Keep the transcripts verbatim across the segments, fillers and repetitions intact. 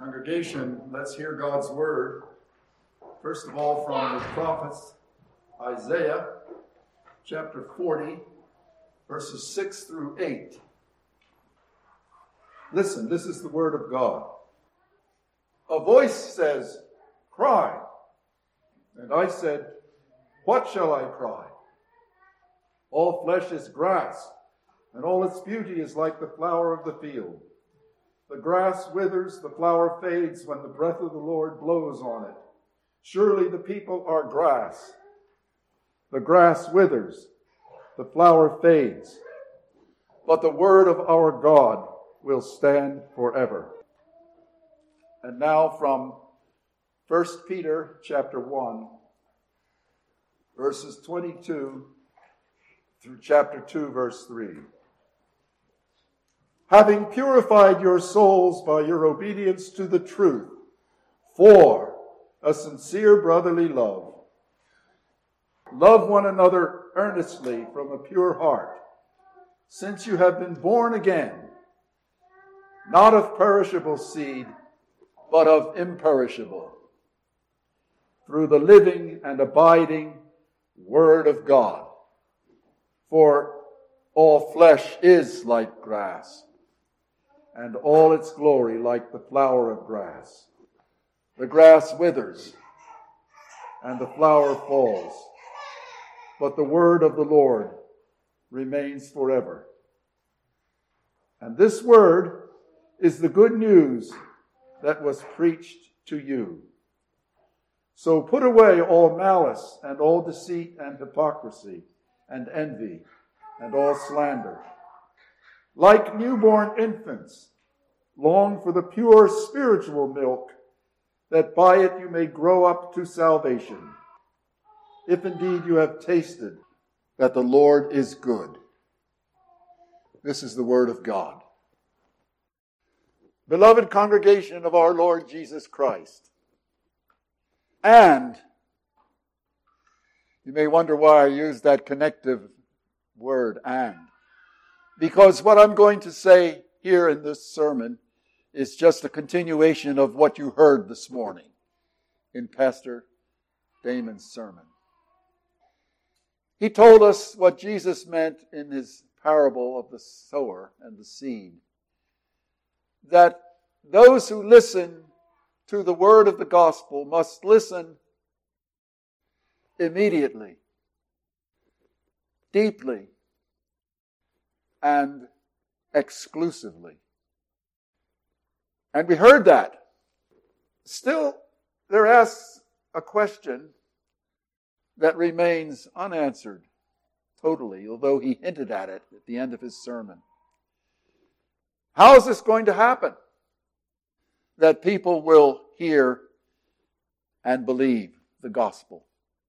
Congregation, let's hear God's word. First of all, from the prophets, Isaiah, chapter forty, verses six through eight. Listen, this is the word of God. A voice says, "Cry." And I said, "What shall I cry?" All flesh is grass, and all its beauty is like the flower of the field. The grass withers, the flower fades when the breath of the Lord blows on it. Surely the people are grass. The grass withers, the flower fades, but the word of our God will stand forever. And now from First Peter chapter one, verses twenty-two through chapter two, verse three. Having purified your souls by your obedience to the truth, for a sincere brotherly love, love one another earnestly from a pure heart, since you have been born again, not of perishable seed, but of imperishable, through the living and abiding Word of God. For all flesh is like grass, and all its glory like the flower of grass. The grass withers, and the flower falls, but the word of the Lord remains forever. And this word is the good news that was preached to you. So put away all malice and all deceit and hypocrisy and envy and all slander. Like newborn infants, long for the pure spiritual milk, that by it you may grow up to salvation, if indeed you have tasted that the Lord is good. This is the word of God. Beloved congregation of our Lord Jesus Christ, and you may wonder why I use that connective word, and. Because what I'm going to say here in this sermon is just a continuation of what you heard this morning in Pastor Damon's sermon. He told us what Jesus meant in his parable of the sower and the seed. That those who listen to the word of the gospel must listen immediately, deeply, and exclusively. And we heard that. Still, there asks a question that remains unanswered totally, although he hinted at it at the end of his sermon. How is this going to happen? That people will hear and believe the gospel.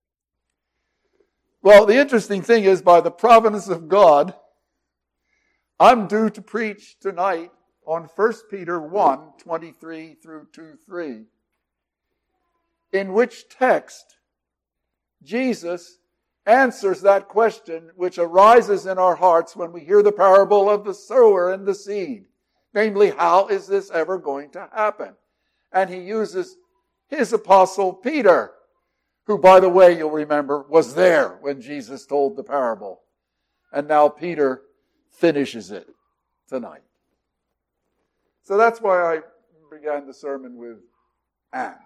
Well, the interesting thing is, by the providence of God, I'm due to preach tonight on First Peter one, twenty-three through two three, in which text Jesus answers that question which arises in our hearts when we hear the parable of the sower and the seed. Namely, how is this ever going to happen? And he uses his apostle Peter, who, by the way, you'll remember, was there when Jesus told the parable. And now Peter finishes it tonight. So that's why I began the sermon with and.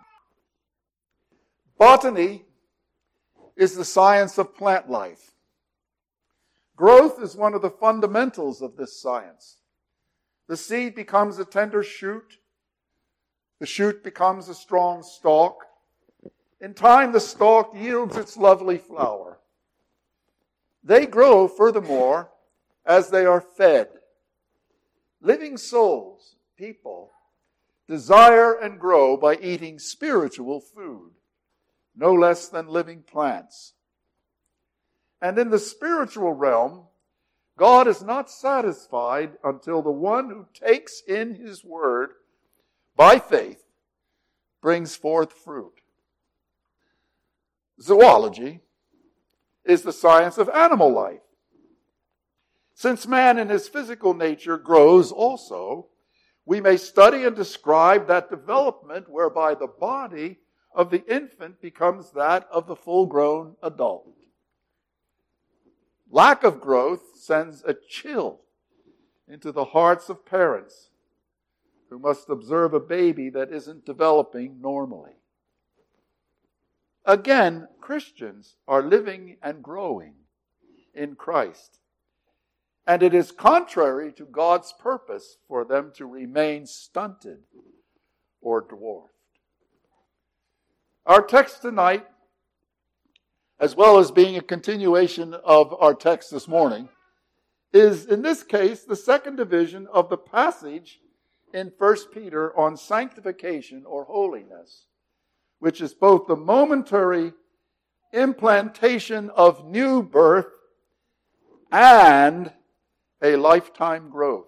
Botany is the science of plant life. Growth is one of the fundamentals of this science. The seed becomes a tender shoot. The shoot becomes a strong stalk. In time, the stalk yields its lovely flower. They grow, furthermore, as they are fed. Living souls, people, desire and grow by eating spiritual food, no less than living plants. And in the spiritual realm, God is not satisfied until the one who takes in his word by faith brings forth fruit. Zoology is the science of animal life. Since man in his physical nature grows also, we may study and describe that development whereby the body of the infant becomes that of the full-grown adult. Lack of growth sends a chill into the hearts of parents who must observe a baby that isn't developing normally. Again, Christians are living and growing in Christ, and it is contrary to God's purpose for them to remain stunted or dwarfed. Our text tonight, as well as being a continuation of our text this morning, is in this case the second division of the passage in First Peter on sanctification or holiness, which is both the momentary implantation of new birth and a lifetime growth.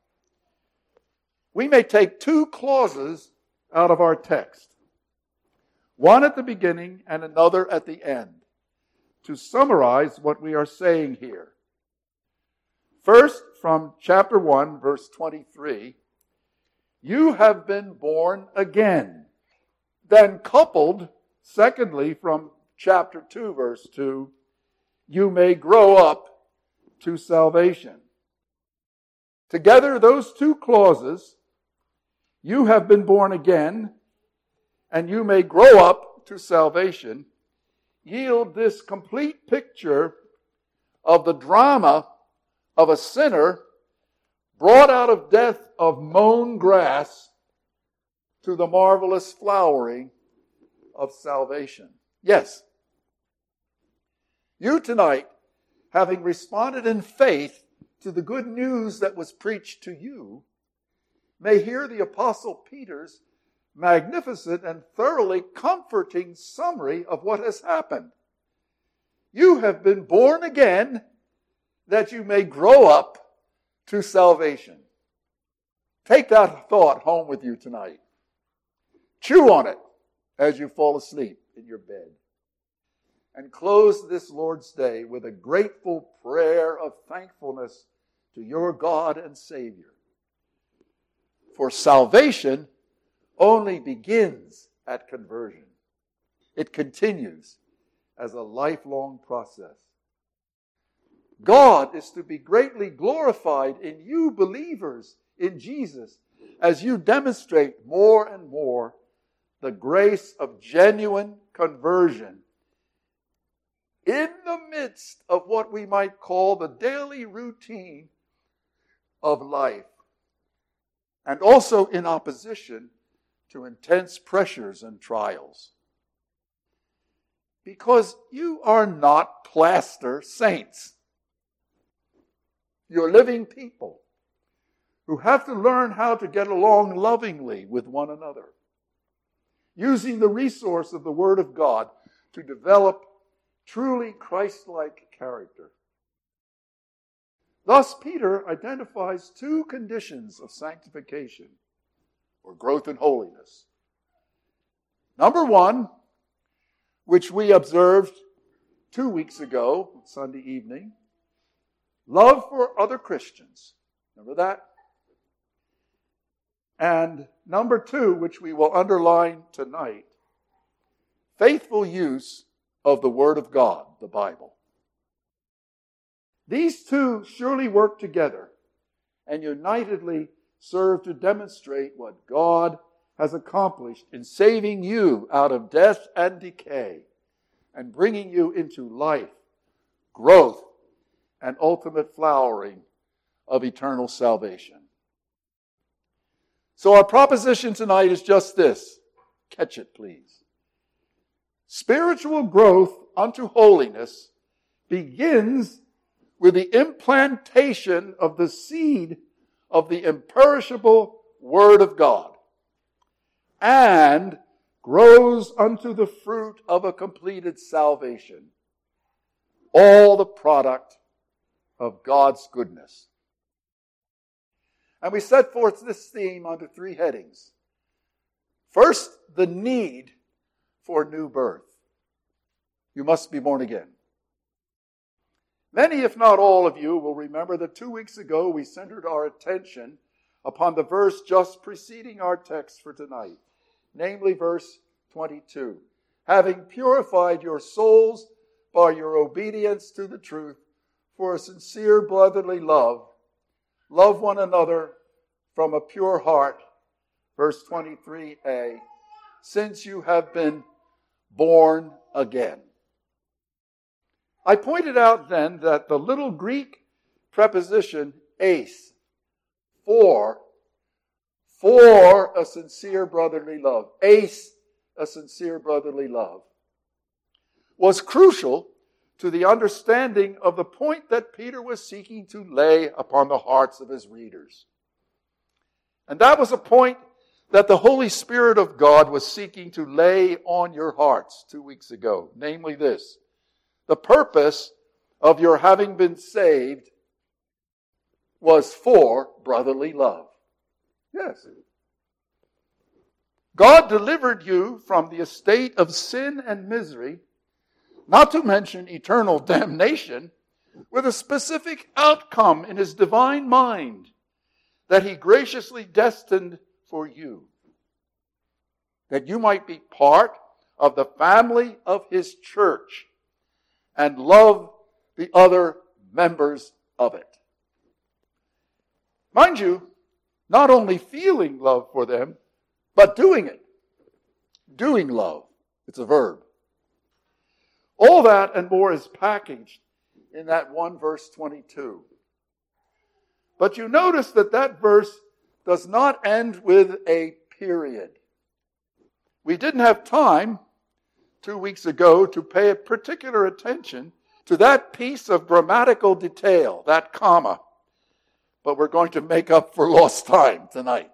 We may take two clauses out of our text, one at the beginning and another at the end, to summarize what we are saying here. First, from chapter one, verse twenty-three, you have been born again. Then coupled, secondly, from chapter two, verse two, you may grow up to salvation. Together, those two clauses, you have been born again, and you may grow up to salvation, yield this complete picture of the drama of a sinner brought out of death of mown grass to the marvelous flowering of salvation. Yes, you tonight, having responded in faith to the good news that was preached to you, may hear the Apostle Peter's magnificent and thoroughly comforting summary of what has happened. You have been born again that you may grow up to salvation. Take that thought home with you tonight. Chew on it as you fall asleep in your bed. And close this Lord's Day with a grateful prayer of thankfulness to your God and Savior. For salvation only begins at conversion. It continues as a lifelong process. God is to be greatly glorified in you believers in Jesus as you demonstrate more and more the grace of genuine conversion in the midst of what we might call the daily routine of life, and also in opposition to intense pressures and trials. Because you are not plaster saints. You're living people who have to learn how to get along lovingly with one another, using the resource of the Word of God to develop truly Christ-like character. Thus, Peter identifies two conditions of sanctification or growth in holiness. Number one, which we observed two weeks ago, Sunday evening, love for other Christians. Remember that? And number two, which we will underline tonight, faithful use of the Word of God, the Bible. These two surely work together and unitedly serve to demonstrate what God has accomplished in saving you out of death and decay and bringing you into life, growth, and ultimate flowering of eternal salvation. So our proposition tonight is just this. Catch it, please. Spiritual growth unto holiness begins with the implantation of the seed of the imperishable Word of God, and grows unto the fruit of a completed salvation, all the product of God's goodness. And we set forth this theme under three headings. First, the need for new birth. You must be born again. Many, if not all of you, will remember that two weeks ago we centered our attention upon the verse just preceding our text for tonight, namely verse twenty-two. Having purified your souls by your obedience to the truth for a sincere brotherly love, love one another from a pure heart. Verse twenty-three a, since you have been born again. I pointed out then that the little Greek preposition eis, for, for a sincere brotherly love, eis, a sincere brotherly love, was crucial to the understanding of the point that Peter was seeking to lay upon the hearts of his readers. And that was a point that the Holy Spirit of God was seeking to lay on your hearts two weeks ago. Namely this: the purpose of your having been saved was for brotherly love. Yes. God delivered you from the estate of sin and misery, not to mention eternal damnation, with a specific outcome in His divine mind that He graciously destined for you, that you might be part of the family of His church and love the other members of it. Mind you, not only feeling love for them, but doing it. Doing love. It's a verb. All that and more is packaged in that one verse twenty-two. But you notice that that verse does not end with a period. We didn't have time two weeks ago to pay particular attention to that piece of grammatical detail, that comma. But we're going to make up for lost time tonight.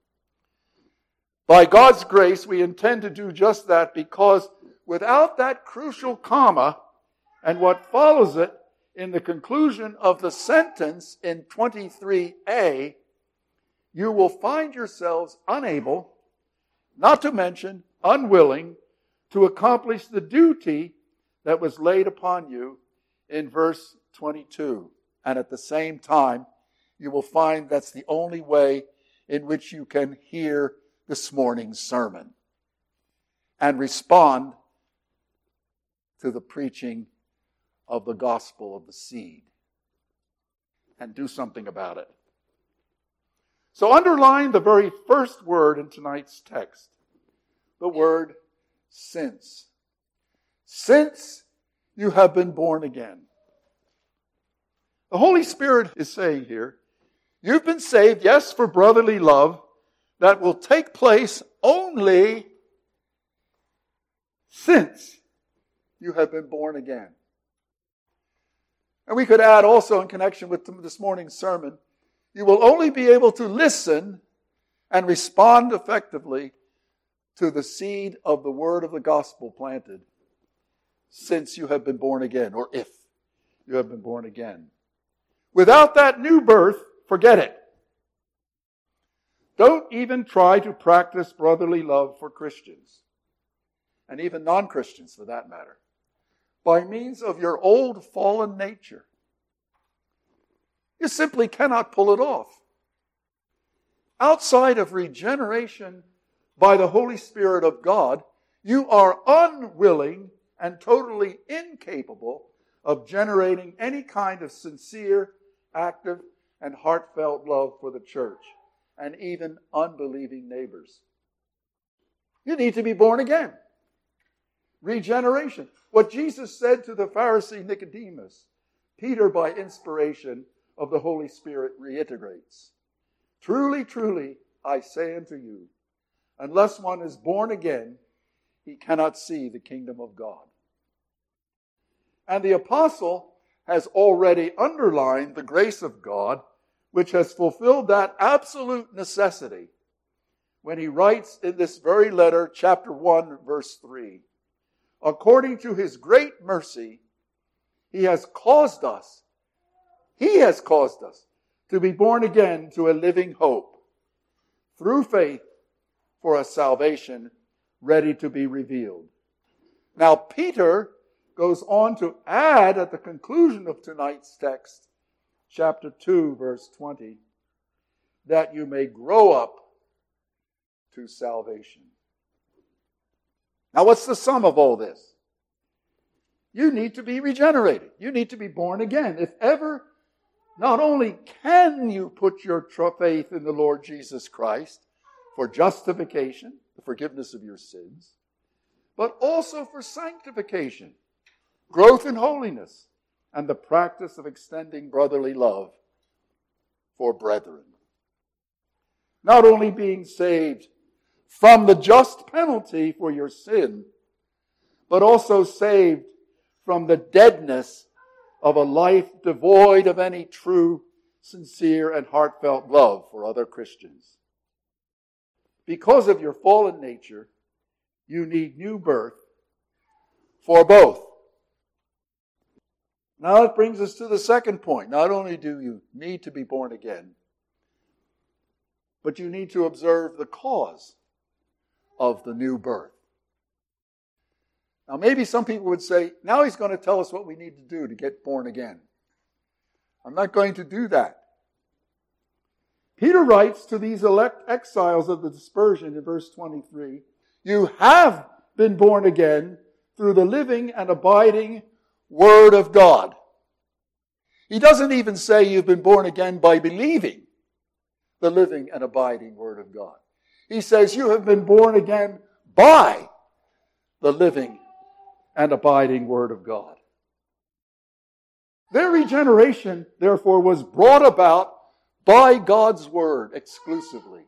By God's grace, we intend to do just that, because without that crucial comma and what follows it in the conclusion of the sentence in twenty-three a, you will find yourselves unable, not to mention unwilling, to accomplish the duty that was laid upon you in verse twenty-two. And at the same time, you will find that's the only way in which you can hear this morning's sermon and respond to the preaching of the gospel of the seed and do something about it. So underline the very first word in tonight's text, the word since. Since you have been born again. The Holy Spirit is saying here, you've been saved, yes, for brotherly love that will take place only since you have been born again. And we could add also in connection with this morning's sermon, you will only be able to listen and respond effectively to the seed of the word of the gospel planted since you have been born again, or if you have been born again. Without that new birth, forget it. Don't even try to practice brotherly love for Christians, and even non-Christians for that matter, by means of your old fallen nature. You simply cannot pull it off. Outside of regeneration by the Holy Spirit of God, you are unwilling and totally incapable of generating any kind of sincere, active, and heartfelt love for the church and even unbelieving neighbors. You need to be born again. Regeneration. What Jesus said to the Pharisee Nicodemus, Peter, by inspiration of the Holy Spirit, reiterates. Truly, truly, I say unto you, unless one is born again, he cannot see the kingdom of God. And the apostle has already underlined the grace of God, which has fulfilled that absolute necessity when he writes in this very letter, chapter one, verse three, according to his great mercy, he has caused us, he has caused us to be born again to a living hope through faith for a salvation ready to be revealed. Now, Peter goes on to add at the conclusion of tonight's text, chapter two, verse twenty, that you may grow up to salvation. Now, what's the sum of all this? You need to be regenerated. You need to be born again. If ever, not only can you put your faith in the Lord Jesus Christ for justification, the forgiveness of your sins, but also for sanctification, growth in holiness, and the practice of extending brotherly love for brethren. Not only being saved from the just penalty for your sin, but also saved from the deadness of a life devoid of any true, sincere, and heartfelt love for other Christians. Because of your fallen nature, you need new birth for both. Now it brings us to the second point. Not only do you need to be born again, but you need to observe the cause of the new birth. Now maybe some people would say, now he's going to tell us what we need to do to get born again. I'm not going to do that. Peter writes to these elect exiles of the dispersion in verse twenty-three, you have been born again through the living and abiding Word of God. He doesn't even say you've been born again by believing the living and abiding Word of God. He says you have been born again by the living and abiding Word of God. Their regeneration, therefore, was brought about by God's Word exclusively.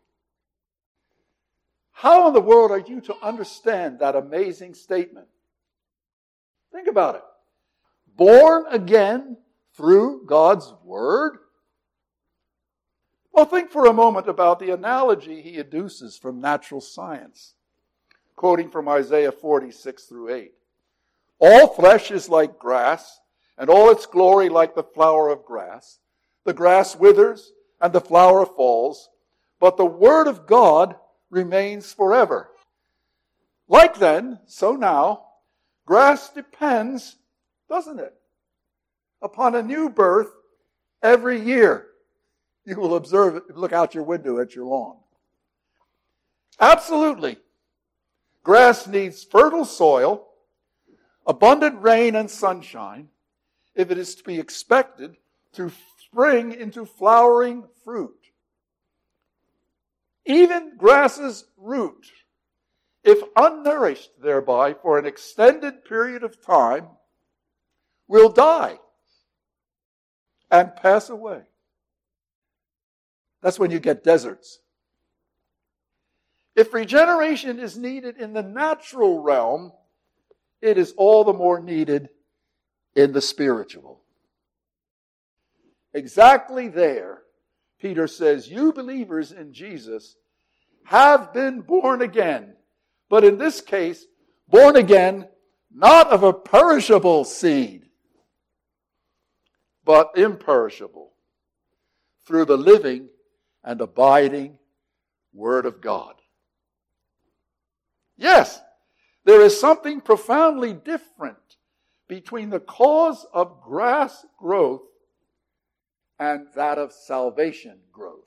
How in the world are you to understand that amazing statement? Think about it. Born again through God's Word? Well, think for a moment about the analogy he adduces from natural science, quoting from Isaiah forty-six through eight. All flesh is like grass, and all its glory like the flower of grass. The grass withers, and the flower falls, but the Word of God remains forever. Like then, so now, grass depends, doesn't it, upon a new birth every year. You will observe it, look out your window at your lawn. Absolutely. Grass needs fertile soil, abundant rain and sunshine, if it is to be expected to spring into flowering fruit. Even grass's root, if unnourished thereby for an extended period of time, will die and pass away. That's when you get deserts. If regeneration is needed in the natural realm, it is all the more needed in the spiritual. Exactly there, Peter says, you believers in Jesus have been born again. But in this case, born again, not of a perishable seed, but imperishable, through the living and abiding Word of God. Yes, there is something profoundly different between the cause of grass growth and that of salvation growth.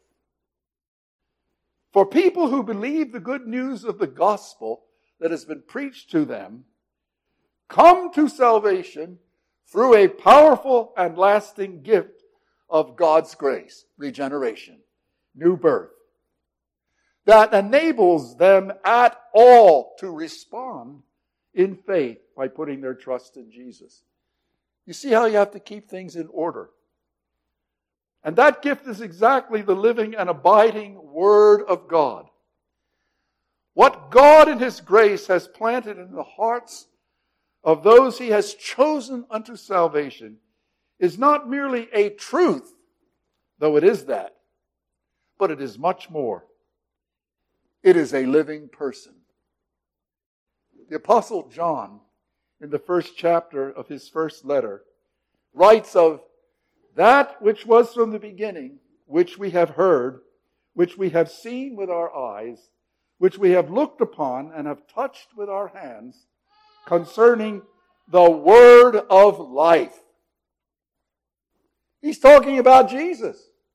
For people who believe the good news of the gospel that has been preached to them, come to salvation through a powerful and lasting gift of God's grace, regeneration, new birth, that enables them at all to respond in faith by putting their trust in Jesus. You see how you have to keep things in order. And that gift is exactly the living and abiding Word of God. What God in His grace has planted in the hearts of those He has chosen unto salvation is not merely a truth, though it is that, but it is much more. It is a living person. The Apostle John, in the first chapter of his first letter, writes of that which was from the beginning, which we have heard, which we have seen with our eyes, which we have looked upon and have touched with our hands, concerning the Word of life. He's talking about Jesus.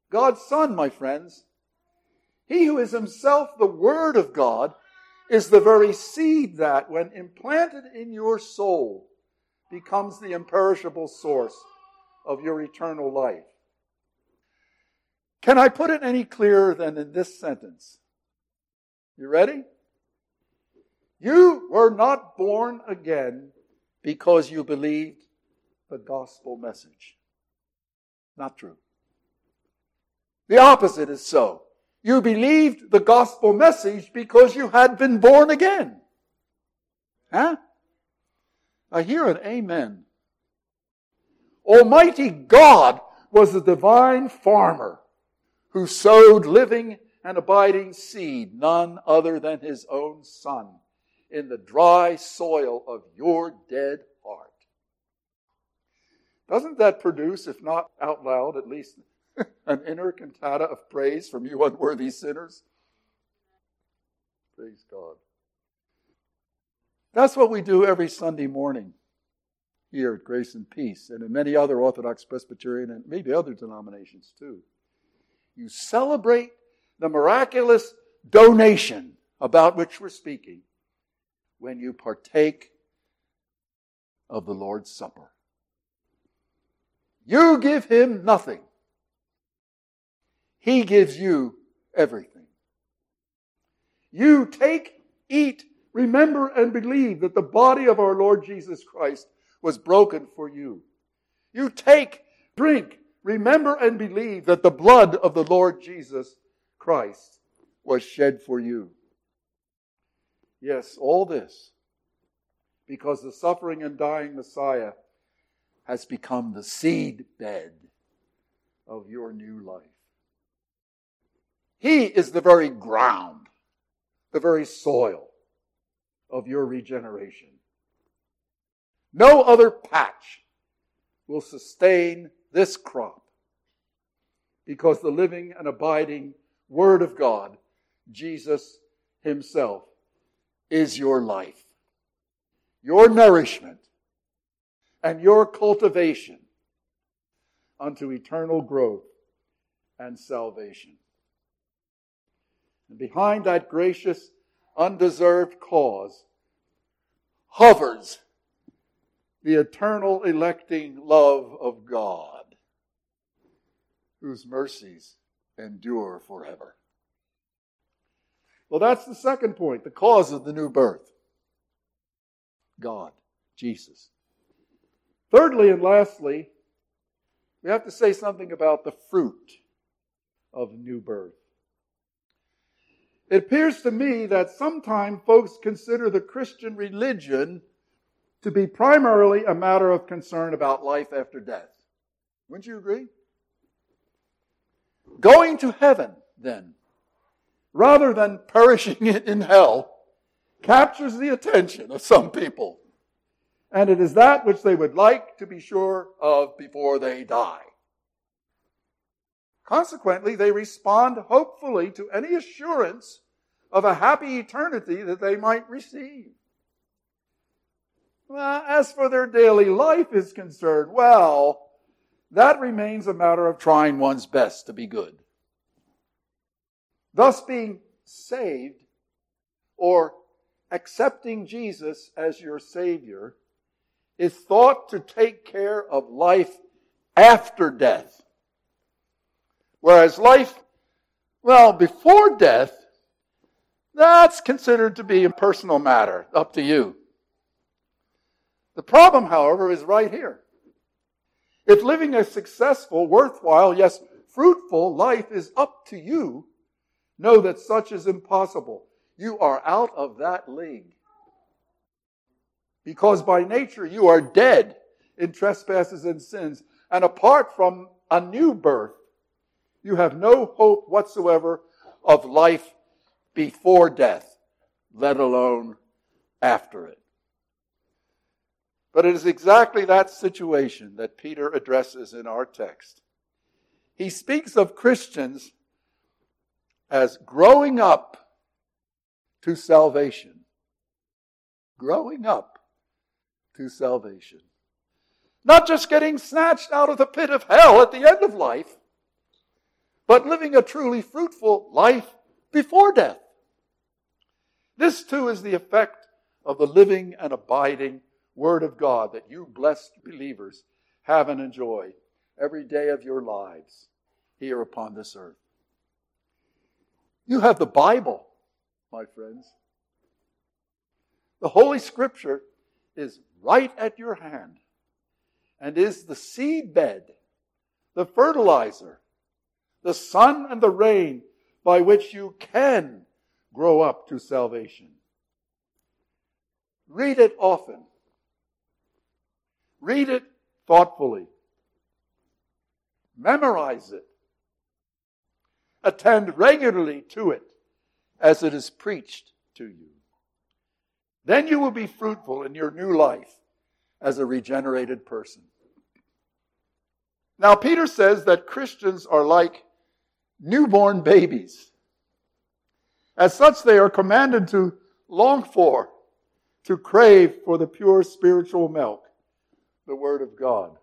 God's Son, my friends. He who is himself the Word of God is the very seed that, when implanted in your soul, becomes the imperishable source of your eternal life. Can I put it any clearer than in this sentence? You ready? You were not born again because you believed the gospel message. Not true. The opposite is so. You believed the gospel message because you had been born again. Huh? I hear an amen. Almighty God was the divine farmer who sowed living and abiding seed, none other than his own Son, in the dry soil of your dead heart. Doesn't that produce, if not out loud, at least an inner cantata of praise from you unworthy sinners? Praise God. That's what we do every Sunday morning here at Grace and Peace, and in many other Orthodox, Presbyterian, and maybe other denominations too. You celebrate the miraculous donation about which we're speaking when you partake of the Lord's Supper. You give him nothing. He gives you everything. You take, eat, remember, and believe that the body of our Lord Jesus Christ was broken for you. You take, drink, remember, and believe that the blood of the Lord Jesus Christ was shed for you. Yes, all this because the suffering and dying Messiah has become the seed bed of your new life. He is the very ground, the very soil of your regeneration. No other patch will sustain this crop because the living and abiding Word of God, Jesus himself, is your life, your nourishment, and your cultivation unto eternal growth and salvation. And behind that gracious, undeserved cause hovers the eternal electing love of God, whose mercies endure forever. Well, that's the second point, the cause of the new birth. God, Jesus. Thirdly and lastly, we have to say something about the fruit of new birth. It appears to me that sometimes folks consider the Christian religion to be primarily a matter of concern about life after death. Wouldn't you agree? Going to heaven, then, rather than perishing in hell, captures the attention of some people. And it is that which they would like to be sure of before they die. Consequently, they respond hopefully to any assurance of a happy eternity that they might receive. Well, as for their daily life is concerned, well, that remains a matter of trying one's best to be good. Thus, being saved or accepting Jesus as your Savior is thought to take care of life after death. Whereas life, well, before death, that's considered to be a personal matter, up to you. The problem, however, is right here. If living a successful, worthwhile, yes, fruitful life is up to you, know that such is impossible. You are out of that league. Because by nature you are dead in trespasses and sins. And apart from a new birth, you have no hope whatsoever of life before death, let alone after it. But it is exactly that situation that Peter addresses in our text. He speaks of Christians as growing up to salvation. Growing up to salvation. Not just getting snatched out of the pit of hell at the end of life, but living a truly fruitful life before death. This too is the effect of the living and abiding Word of God that you blessed believers have and enjoy every day of your lives here upon this earth. You have the Bible, my friends. The Holy Scripture is right at your hand and is the seed bed, the fertilizer, the sun and the rain by which you can grow up to salvation. Read it often. Read it thoughtfully. Memorize it. Attend regularly to it as it is preached to you. Then you will be fruitful in your new life as a regenerated person. Now, Peter says that Christians are like newborn babies. As such, they are commanded to long for, to crave for the pure spiritual milk, the Word of God.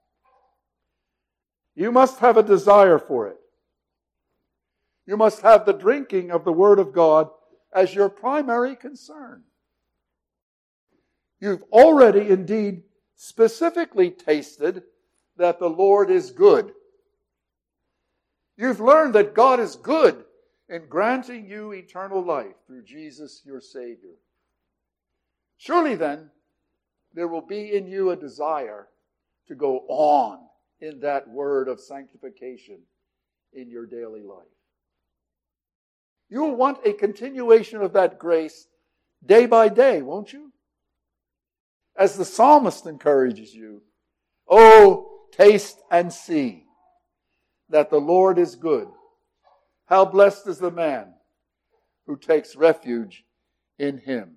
You must have a desire for it. You must have the drinking of the Word of God as your primary concern. You've already indeed specifically tasted that the Lord is good. You've learned that God is good in granting you eternal life through Jesus your Savior. Surely then, there will be in you a desire to go on in that word of sanctification in your daily life. You will want a continuation of that grace day by day, won't you? As the psalmist encourages you, "Oh, taste and see that the Lord is good. How blessed is the man who takes refuge in Him."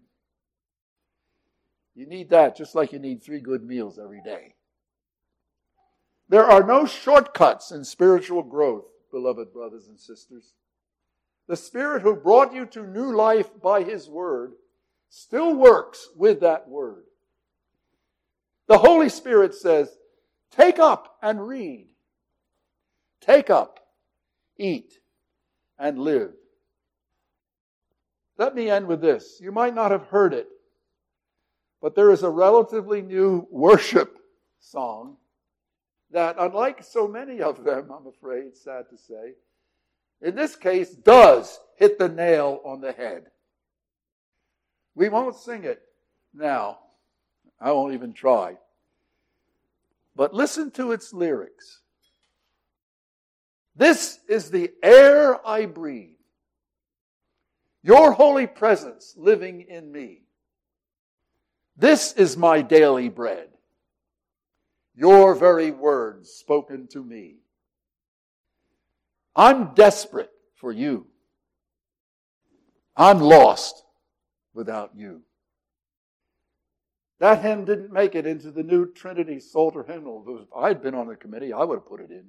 You need that just like you need three good meals every day. There are no shortcuts in spiritual growth, beloved brothers and sisters. The Spirit who brought you to new life by His Word still works with that Word. The Holy Spirit says, take up and read. Take up, eat, and live. Let me end with this. You might not have heard it, but there is a relatively new worship song that, unlike so many of them, I'm afraid, sad to say, in this case, does hit the nail on the head. We won't sing it now. I won't even try. But listen to its lyrics. This is the air I breathe, your holy presence living in me. This is my daily bread, your very words spoken to me. I'm desperate for you. I'm lost without you. That hymn didn't make it into the new Trinity Psalter hymnal. If I'd been on the committee, I would have put it in.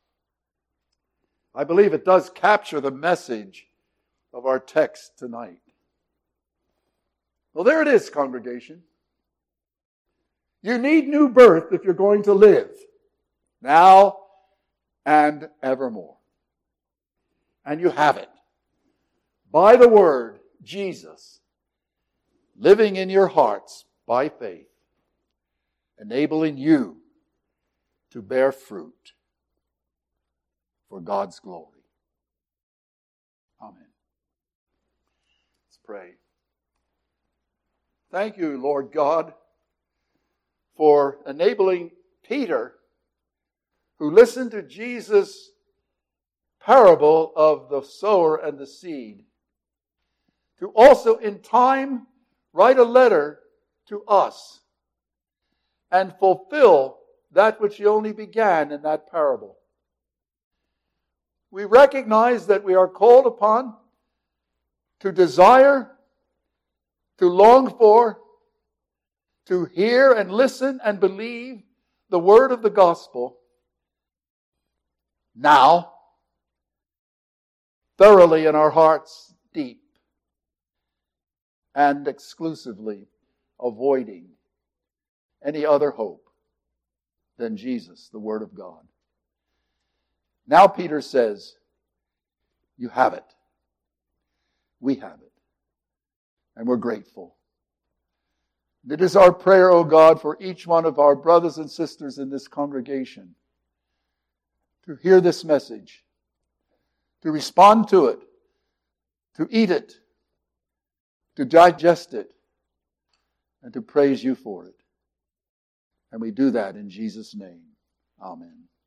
I believe it does capture the message of our text tonight. Well, there it is, congregation. You need new birth if you're going to live, now and evermore. And you have it. By the Word, Jesus, living in your hearts by faith, enabling you to bear fruit for God's glory. Amen. Let's pray. Thank you, Lord God, for enabling Peter, who listened to Jesus' parable of the sower and the seed, to also in time write a letter to us and fulfill that which he only began in that parable. We recognize that we are called upon to desire, to long for, to hear and listen and believe the word of the gospel now, thoroughly in our hearts deep, and exclusively avoiding any other hope than Jesus, the Word of God. Now Peter says, You have it. We have it. And we're grateful. It is our prayer, O God, for each one of our brothers and sisters in this congregation to hear this message, to respond to it, to eat it, to digest it, and to praise you for it. And we do that in Jesus' name. Amen.